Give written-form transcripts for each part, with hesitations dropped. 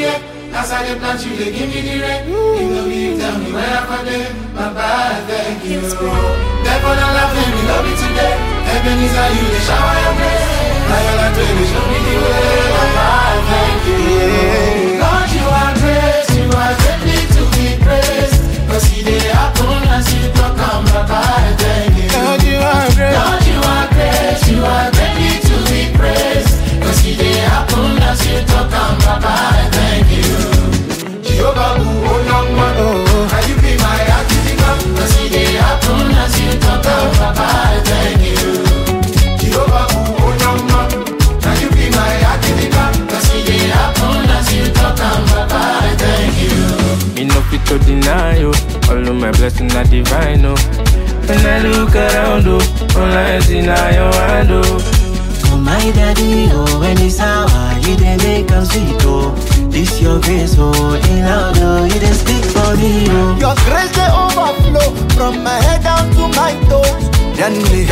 yeah. As I get plant you, they give me the rent. You know me, tell me where I got it. My bad, thank you. Therefore, not laughing, me love me today. Heaven is how you, they shower your place. Now you're like, they show me the way. My bad, thank you. Lord, you are great, you are greatly to be praised. Cause see, they happen as you talk, I'm my bad, thank you. Lord, you are great. Lord, you are great, you are greatly to be praised. Cause see, they happen as you talk, I'm my bad, thank you. Jehovah, oh, young man, can you be my activity? Cause see, they happen as you talk, I'm my bad, thank you. Jehovah, oh, young man, can you be my activity? Cause see, they happen as you talk, I'm my bad, thank you. Me no fit to deny you. All of my blessings are divine, oh. When I look around, oh, all I see now your hand, oh. Oh my daddy, oh, when it's hour, you dey make us sweet, oh. This your grace, oh, in loud, oh, you dey speak for me, oh. Your grace they overflow from my head down to my toes. Yanni,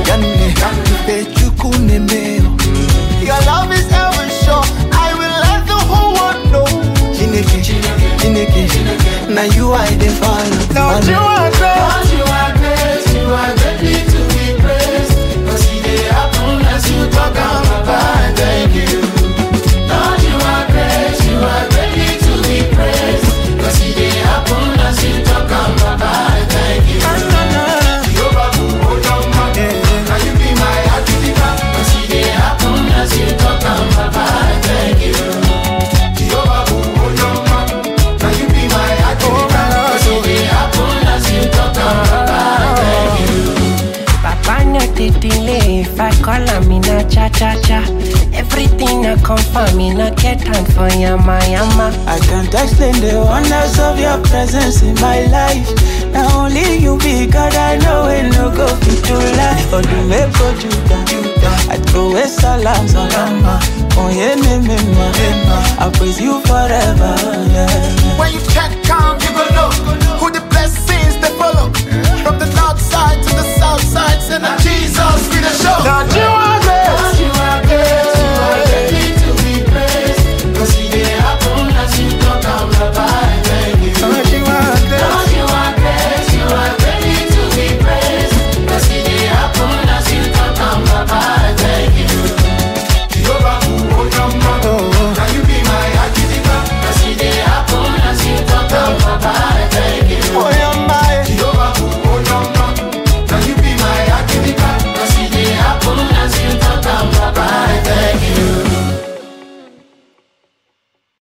Pechukune meo. Your love is ever sure. I will let the whole world know. Chineke, now you I dey follow. Lord, you are great. Lord, you are great. You are greatly to be praised. Cause see they happen as you talk, I'm my bad, thank you. Lord, you are great. You are greatly to be praised. Cause see they happen as you talk, I'm my bad, thank you. Jehovah, oh, young man, can you be my activity? Cause see they happen as you talk, I'm my bad, thank you. Jehovah, oh, young man, can you be my activity? Cause see they happen as you talk, I'm my bad, thank you. Papa no dey delay. If I call him, na cha cha cha. Everything I come for me, no get time for yama yama. I can't explain the wonders of your presence in my life. Now only you be God, I know it no go fit to lie. Oh, you make go Judah, I throw a salam. Oh, yeah, I praise you forever.